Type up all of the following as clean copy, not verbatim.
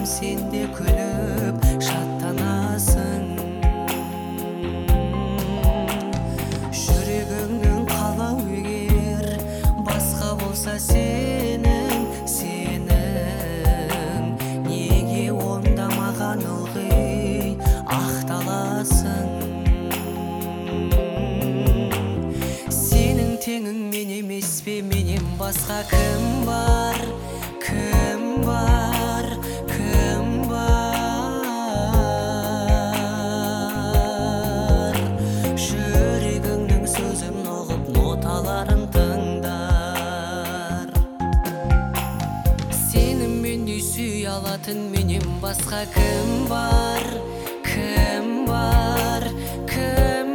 сен де күліп шаттанасың. Жүрегіңнің қалау егер басқа болса сенің неге онда маған ылғи ақталасың? Сенің теңің мен емес пе, менен басқа кім бар, кім бар, кім бар? Жүрегіңнің сөзін ұғып ноталарын тыңдар. Сені мендей сүй алатын менен басқа кім бар, кім бар, кім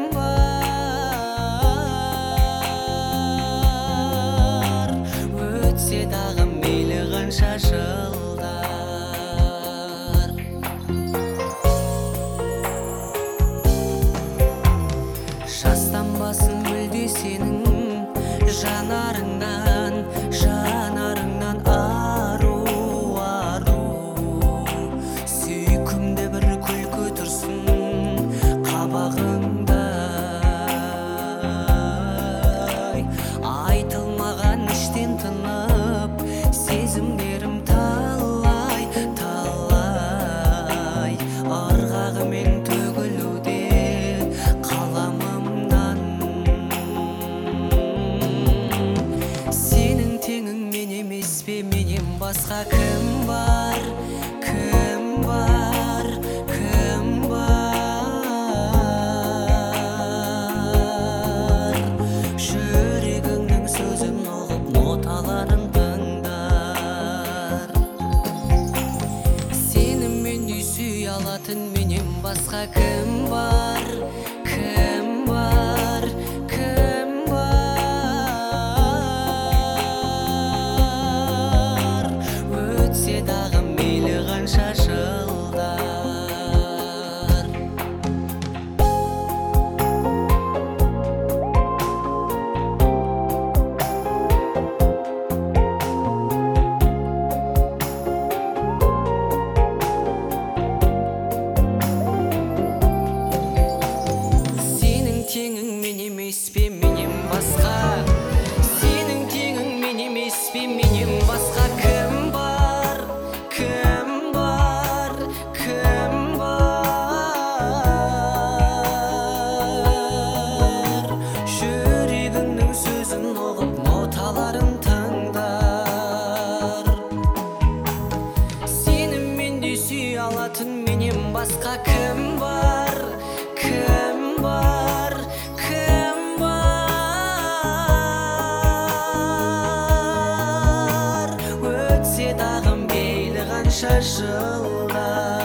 бар? Өтсе дағы мейлі қанша жылдар. Жастанбасын мүлде сенің жанарыңнан ару сүйкімді бір күлкі тұрсын қабағыңда. Айтылмаған іштен тынып сезімдерім талай ырғағымен төгілуде қаламымнан. Сенің теңің мен емес пе, менен басқа кім бар, кім бар, кім бар? Жүрегіңнің сөзін ұғып ноталарын тыңдар. Сені мендей сүй алатын менен басқа кім бар, кім бар, кім бар? Өтсе дағы мейлі қанша жылдар. Сенің теңің мен емес пе, менен басқа? Сенің теңің мен емес пе, менен басқа кім бар, кім бар, кім бар? Жүрегіңнің сөзін ұғып ноталарын тыңдар. Сені мендей сүй алатын менен басқа кім бар, кім бар, кім бар? Өтсе дағы мейлі қанша жылдар.